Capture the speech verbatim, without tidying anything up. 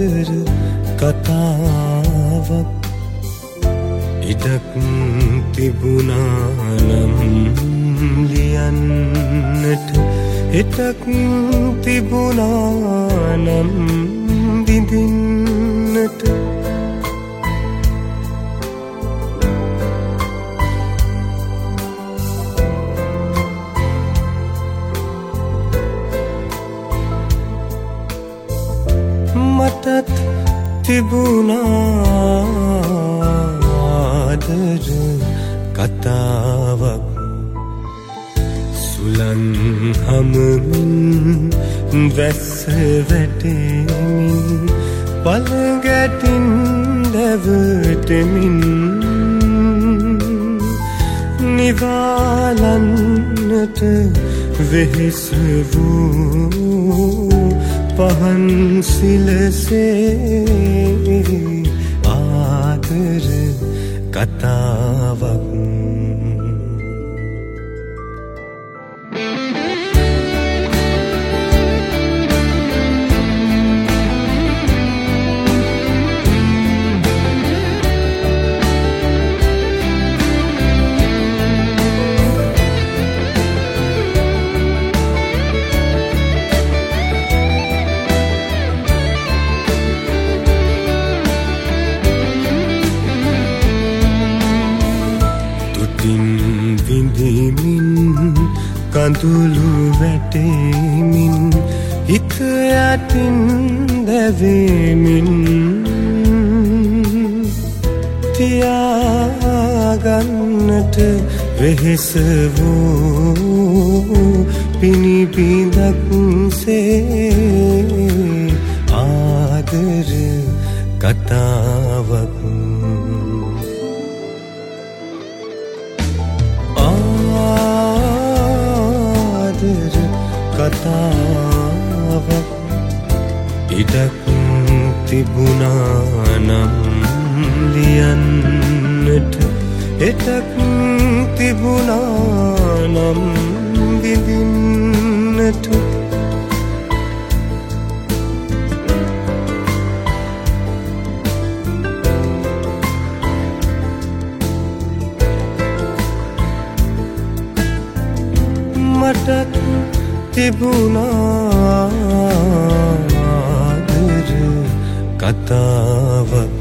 ආදර කතාවක් ඉඩක් තිබුණා නම් ලියන්නට හිතක් තිබුණා නම් විඳින්නට මටත් තිබුණා ආදර කතාවක් සුලං හමමින් වැස්ස වැටෙමින් පළඟැටින් දැවටෙමින් නිවාලන්නට වෙහෙස වූ පහන් සිලසේ ආදර කතාවක් කඳුළු වැටෙමින් හිත යටින් දැවෙමින් තියාගන්නට වෙහෙස වූ පිනිබිඳක්සේ ආදර කතාවක් කතාවක් ඉඩක් තිබුණා නම් ලියන්නට හිතක් තිබුණා නම් විඳින්නට මටත් තිබුණා ආදර කතාවක්